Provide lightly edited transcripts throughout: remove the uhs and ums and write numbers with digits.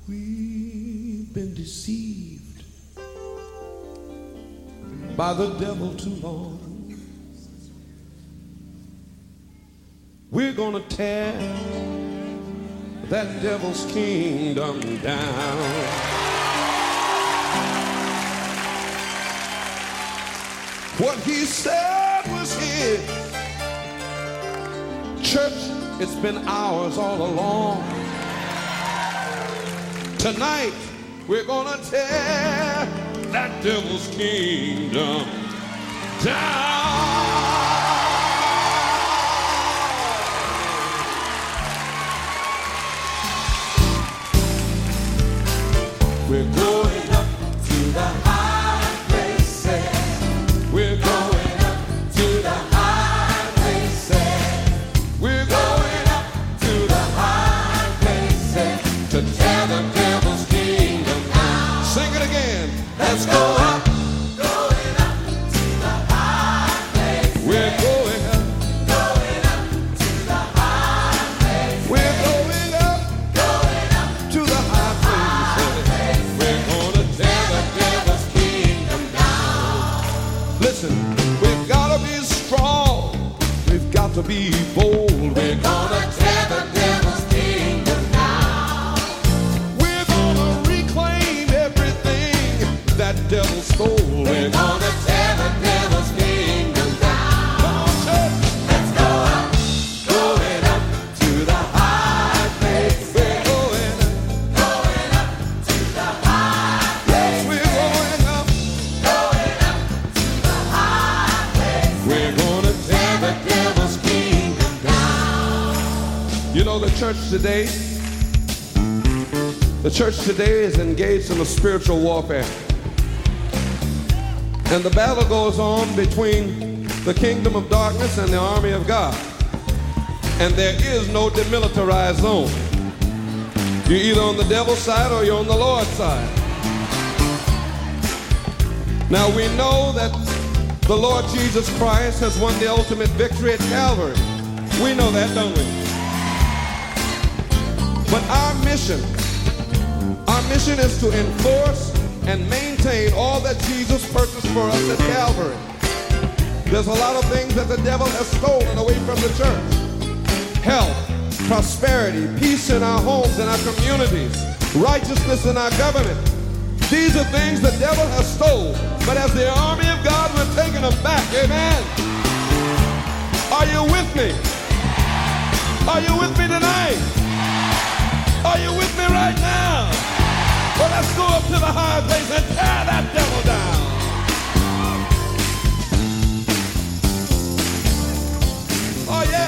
We've been deceived by the devil too long. We're gonna tear that devil's kingdom down. What he said was his. Church, it's been ours all along. Tonight, we're gonna tear that devil's kingdom down. We're going up to the high places. We're going up to the high places. We're going up to the high places to tear the devil's kingdom down. Sing it again. Let's go up. Going up to the high places. We're going up. Going up to the high places. We're going up. Going up to the high places. We're gonna tear the devil's kingdom down. Listen, we've gotta be strong. We've got to be bold. We're gonna tear the devil's kingdom down. We're gonna reclaim everything that devil stole. We're gonna tear the devil's kingdom down. Come on, church. Let's go up. Going up to the high place. We're going up. Going up to the high place. We're going up. Going up to the high place. We're gonna tear the devil's kingdom down. You know, the church today is engaged in a spiritual warfare. And the battle goes on between the kingdom of darkness and the army of God. And there is no demilitarized zone. You're either on the devil's side or you're on the Lord's side. Now we know that the Lord Jesus Christ has won the ultimate victory at Calvary. We know that, don't we? But our mission is to enforce and maintain all that Jesus purchased for us at Calvary. There's a lot of things that the devil has stolen away from the church. Health, prosperity, peace in our homes and our communities, righteousness in our government. These are things the devil has stolen. But as the army of God, we're taking them back. Amen. Are you with me? Are you with me tonight? Are you with me right now? Well, let's go up to the high place and tear that devil down. Oh, yeah.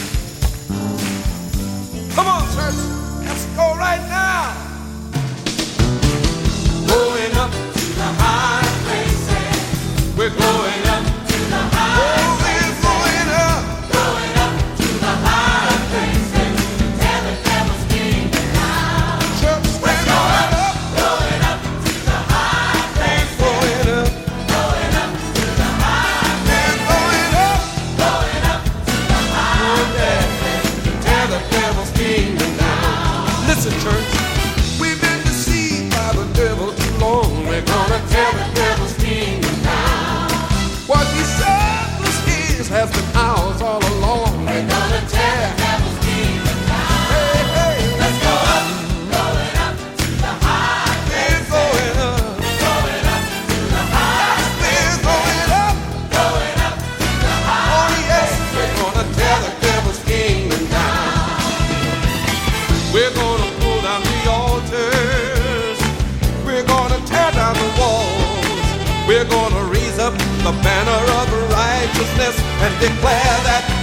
Come on, church. Let's go right now. Going up to the high places. We're going up to the high places. We're going up. Going up to the high places. Tear the devil's kingdom down. Church, we're going up. Going up to the high places. Going up. Going up to the high places. Going up. Going up to the high places. Tear the devil's kingdom down. Listen, church. We've been deceived by the devil too long. We're gonna tear the devil's kingdom down. What he said was his has been ours all along. We're gonna tear the devil's kingdom down. Hey, hey, let's go up. Going up to the high place. Going up. Going up to the high place. Going up. Going up to the high. Oh yes, we're gonna tear the devil's kingdom down. We're gonna pull down the altars. We're gonna tear down the walls. We're gonna raise up the banner of righteousness and declare that